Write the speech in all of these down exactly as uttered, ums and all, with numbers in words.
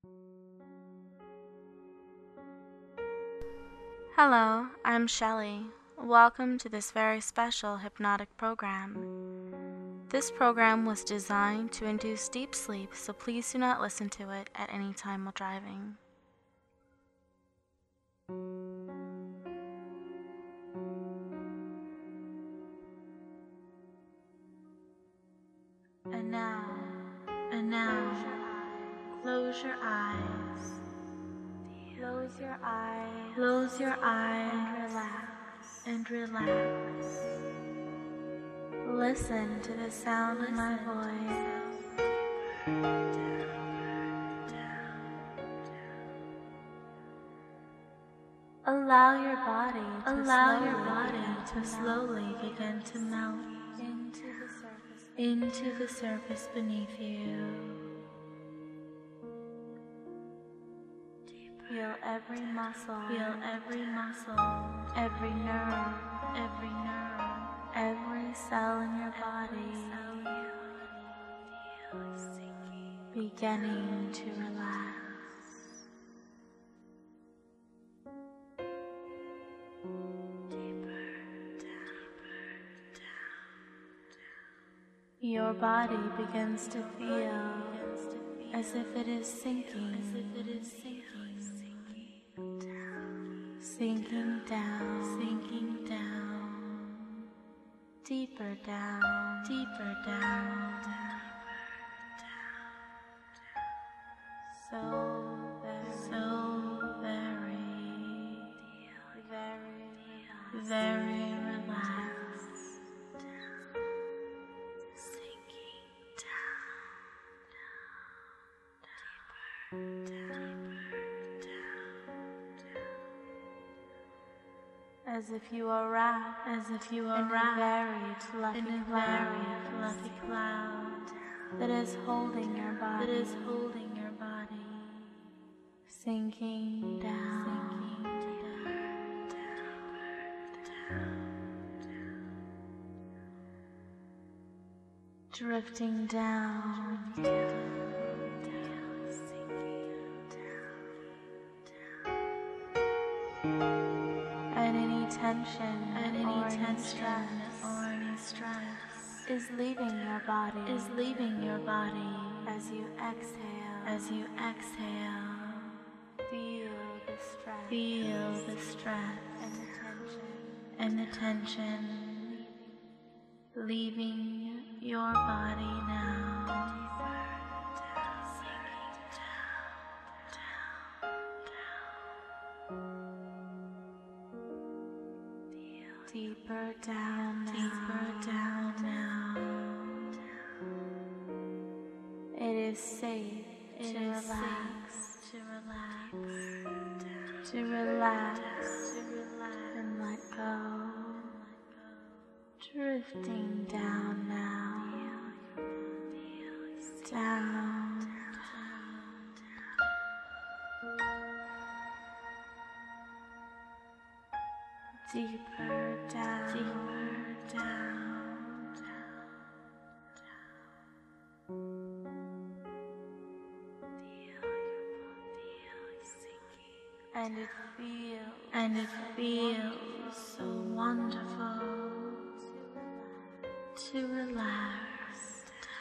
Hello, I'm Shelley. Welcome to this very special hypnotic program. This program was designed to induce deep sleep, so please do not listen to it at any time while driving. And now, and now, close your eyes. Close your eyes. Close your eyes. And relax. And relax. Listen to the sound of my voice. Allow your body to Allow slowly, your body to slowly begin to melt into the surface, into the surface beneath you. Feel every muscle, feel every muscle, every nerve, every nerve, every cell in your body beginning to relax. Your body begins to feel as if it is sinking, as if it is sinking, sinking down, sinking down, deeper down, deeper down, so very, so very, very, very relaxed. As if you are wrapped, as if you are wrapped in a very fluffy, in a very fluffy cloud that is holding your body, that is holding your body, sinking down, sinking down, drifting down, down. And any tension, and any or tension, any stress, or any stress is leaving your body, is leaving your body as you exhale, as you exhale. Feel the stress, feel the stress, and the tension, and the tension leaving your body now. Deeper down now. Deeper down now. It is safe it to, is relax. Safe to relax. To relax. To relax. And let go. Drifting down now. Down. Deeper down, deeper down, and it feels, and it feels so wonderful to relax,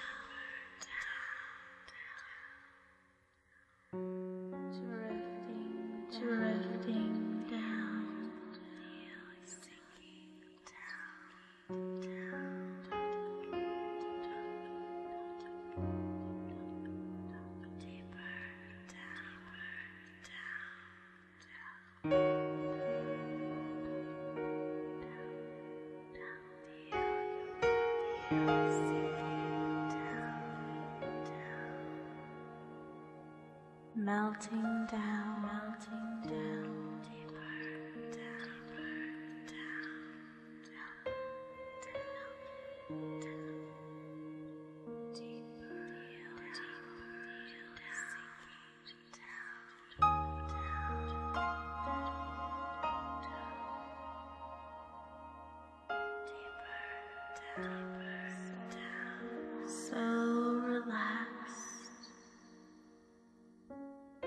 drifting, drifting. Melting down, melting down, deeper down, down, down, deeper, so relaxed.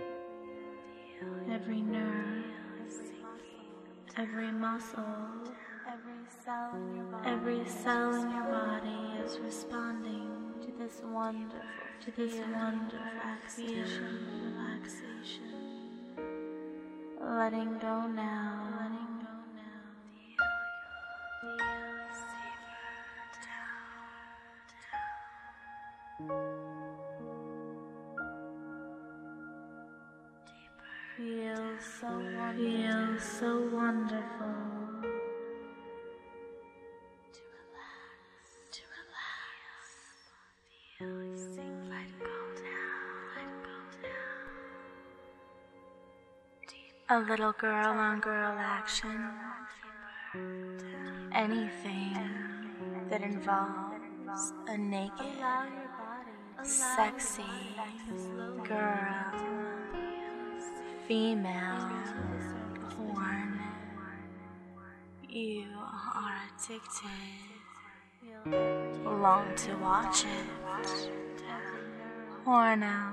every muscle, every cell in your body, every cell in your body is responding to this wonderful, to this wonderful relaxation, relaxation. Letting go now, letting go now. Feel, feel safer down, down. Deeper. Feel so wonderful. Feel so wonderful. To relax, to relax. Feel, sink, let go down, let go down. A little girl on girl action. Anything that involves a naked, sexy girl, female, porn. You are addicted. Long to watch it. Porno.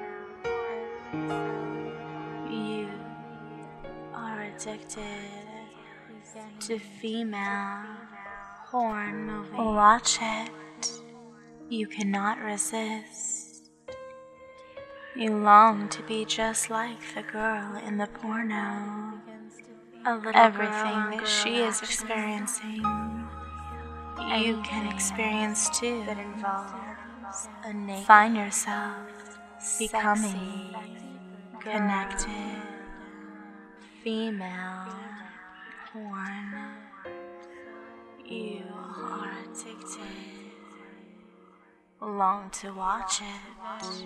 You are addicted to female porn movie. Watch it. You cannot resist. You long to be just like the girl in the porno. Everything that she is experiencing, you can experience too. That involves a naked, find yourself becoming connected. Female porn. You are addicted. Long to watch it.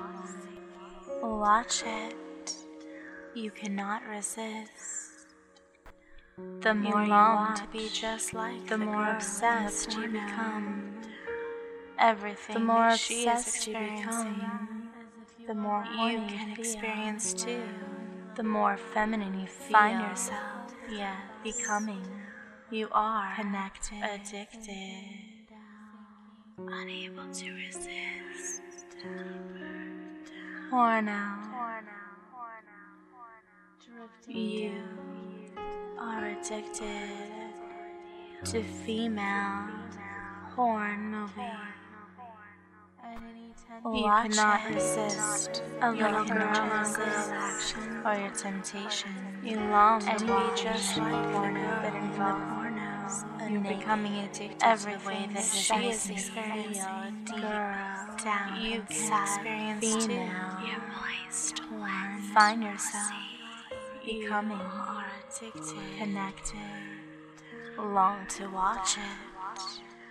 Watch it. You cannot resist. The more you long to be just like the more obsessed you become. Everything the more obsessed you become, the more you can experience too. The more feminine you feel. Find yourself, yeah, becoming. You are connected, addicted, unable to resist. Porno. You are addicted to female porn movie. You cannot resist a little girl on girl action or your temptation. You long to be just like porno that involves you're becoming addicted to every way that she is experiencing. Girl, down, you can experience too. You're moist, porn. Find yourself becoming addicted, connected. Long to watch it.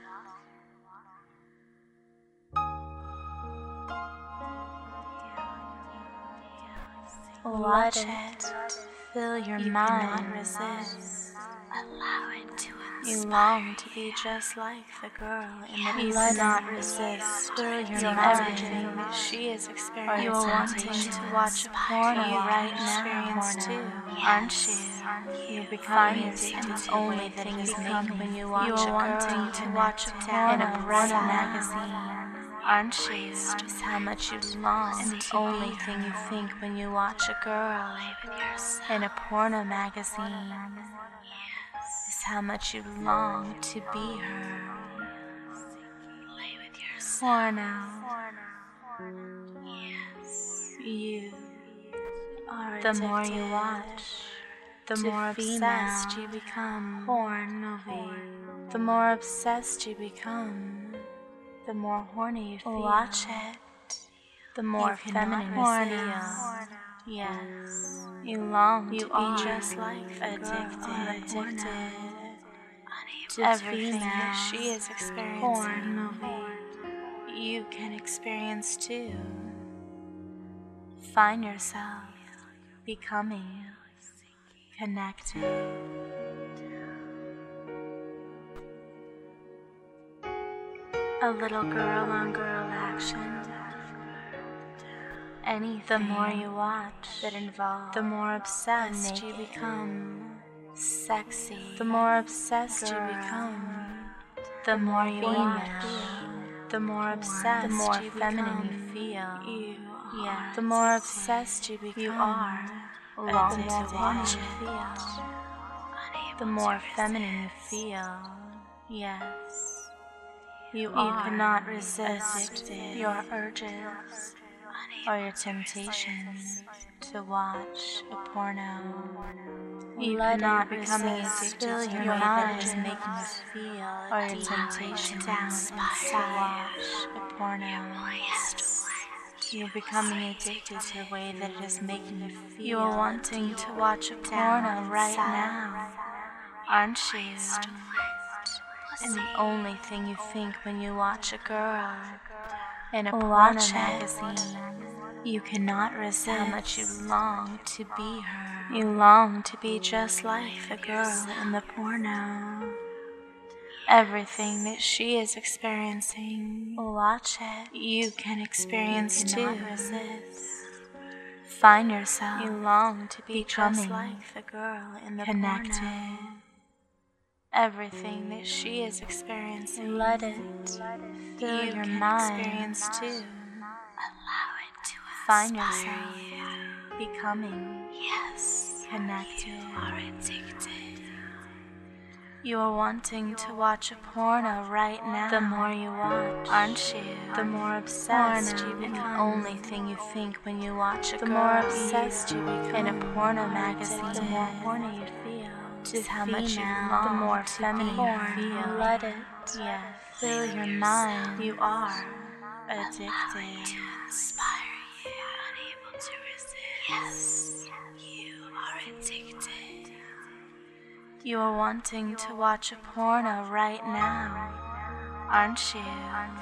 Watch it, fill your you mind, cannot resist. Allow it to inspire. You long to be just like the girl in the You cannot resist. Fill your mind. Everything that she is experiencing. You are wanting to watch porno right now, experience too, aren't you? You become addicted to only thing you think when you watch you are a girl wanting to watch a porno in a porno magazine. Aren't you? Is how much you long. And the only thing you think when you watch a girl in a porno magazine is how much you long to be her. Porno. You are the more you watch, the more obsessed you become. Porn movie. The more obsessed you become, the more horny you feel. Watch it. The more feminine you feel. Yes. You long you to be just like addicted, addicted to everything that she is experiencing. Porn movie. You can experience too. Find yourself becoming connected. A little girl on girl action. Anything the more you watch that involves, the more obsessed you become. Sexy. The more obsessed girl. You become. The more you watch, the more obsessed, the more you feminine become. You feel. You, yeah. The more obsessed you become. You are long to watch it. the more feminine you feel, yes, you, you cannot resist addicted. Your urges or your temptation to watch a porno. You Let cannot becoming addicted to your mind is making you feel or your temptation down inside to watch a porno. Yes. You're becoming addicted to the way that it is making you feel. You are wanting to watch a porno right now, aren't you? And the only thing you think when you watch a girl in a porno magazine, you cannot resist how much you long to be her. You long to be just like the girl in the porno. Everything that she is experiencing, watch it. You can experience you too. Resist. Find yourself. You long to be just like the girl in the connected. Porno. Everything that she is experiencing, let it fill you your mind. Experience too. Allow it to find yourself you. Becoming yes connected. You are addicted. You are wanting to watch a porno right now. The more you watch, aren't you? The more obsessed porno. You become. And the only thing you think when you watch a the girl, more obsessed you become. In a porno magazine, the more horny you feel. Just how female, much you long, the more feminine you feel. Let it, yes, fill your mind. You are addicted. Allow it to inspire you, unable to resist. Yes, you are addicted. You are wanting to watch a porno right now, aren't you?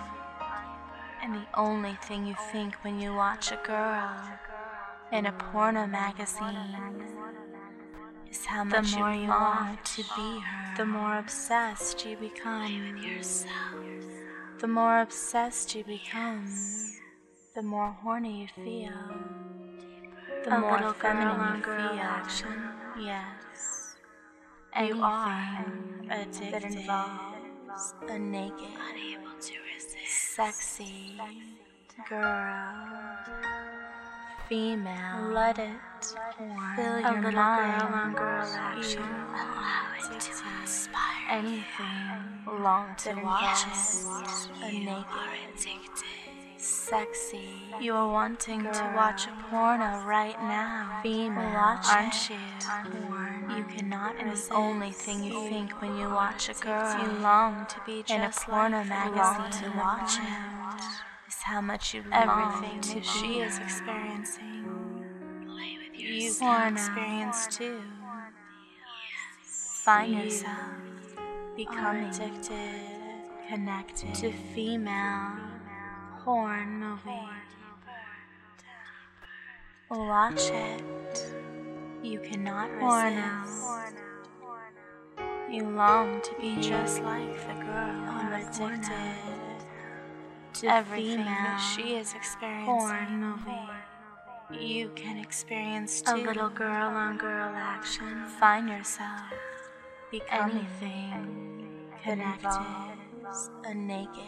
And the only thing you think when you watch a girl in a porno magazine is how much you want to be her. The more obsessed you become with yourself. The more obsessed you become, the more horny you feel. The a more feminine you feel. Action. Yes. Anything you are addicted that involves a naked, unable to resist, sexy girl, female. Let it fill your little mind. Girl on girl action. Allow it to inspire anything. Long to watch it. A naked, sexy. You are wanting girl. To watch a porno right now. Female, watch aren't you? Porn. You cannot resist. The only thing you think when you watch a girl, you long to be just in a porno like magazine to watch it. Is how much you long everything to she is experiencing. Play with you can experience too. Find yourself becoming addicted, connected to female porn movie. Watch it. You cannot resist. You long to be just like the girl and addicted to everything that she is experiencing. Porn movie. You can experience too. A little girl on girl action. Find yourself becoming anything connected, a naked,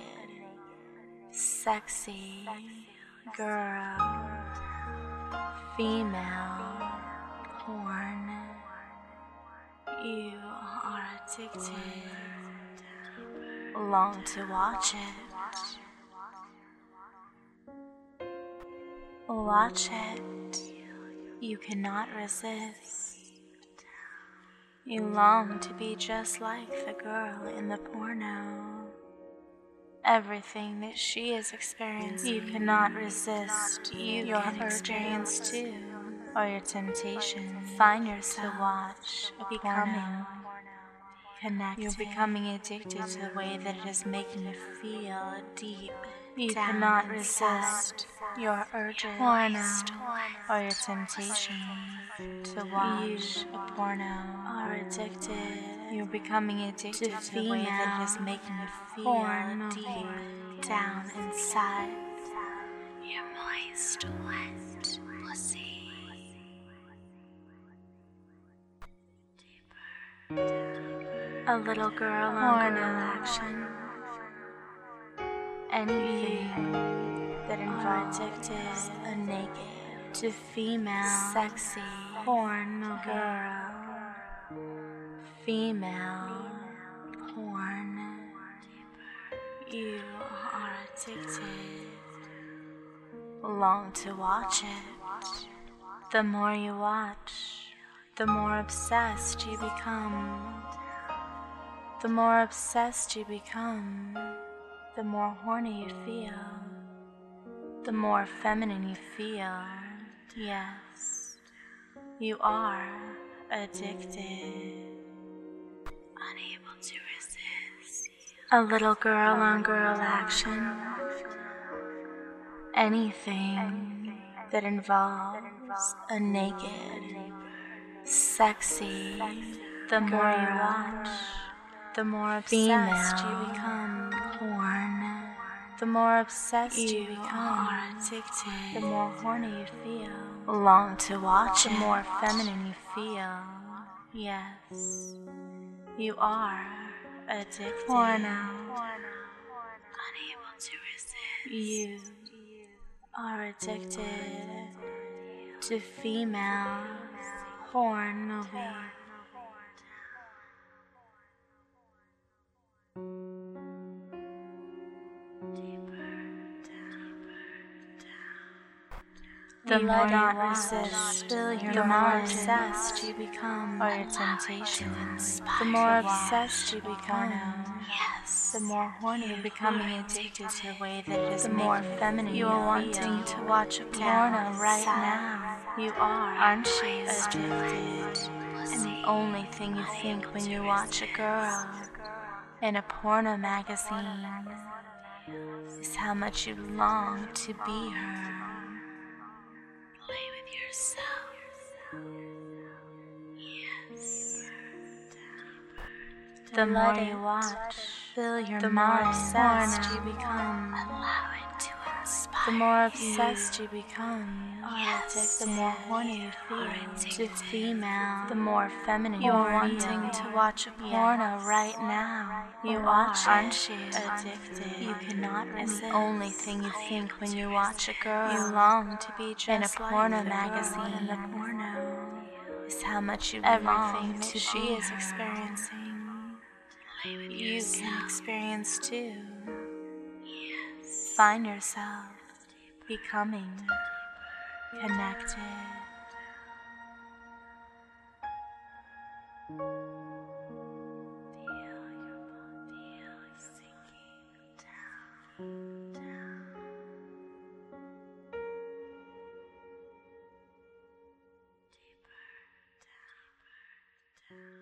sexy girl, female porn. You are addicted. Long to watch it. Watch it. You cannot resist. You long to be just like the girl in the porno. Everything that she is experiencing, you cannot resist. You your can experience too, or your temptation. Find yourself to watch a becoming connected. You're becoming addicted to the way that it is making you feel deep. You down cannot resist your urges porno or your temptation to watch a porno. Are addicted. You're becoming addicted to, to the way that it is making you feel deep down inside. Your moist, wet pussy. Deeper. A little girl on girl action. Anything that invites addicted, a naked to female, sexy porn girl, female porn. You are addicted. Long to watch it. The more you watch, the more obsessed you become. The more obsessed you become, the more horny you feel. The more feminine you feel. Yes, you are addicted. Unable to resist. A little girl on girl action. Anything that involves a naked, sexy, the more you watch, the more obsessed you become. Porn. The more obsessed you, you become, are addicted. The more horny you feel. Long to watch. The it. More feminine you feel. Yes, you are addicted. Porno. Unable to resist. You are addicted to female porn movies. The more you resist, the more obsessed you become, or your temptation. The more obsessed you become, yes, the more horny you're becoming addicted to the way that it is. The more feminine you are wanting to watch a porno right now. You are, aren't you, addicted? And the only thing you think when you watch a girl in a porno magazine is how much you long to be her. Play with yourself. Yes. The more you watch, fill your the more obsessed you become. Allow it to inspire. The more obsessed you become. Yes. The more horny you feel. To female. The more feminine you are wanting to watch a porno yes. right now. You are, aren't you, addicted? You cannot resist. And the only thing you think when you watch a girl, you long to be just in a porno like magazine. In the porno is how much you everything that she is her. Experiencing. You can experience too. Yes. Find yourself becoming connected. Deeper down.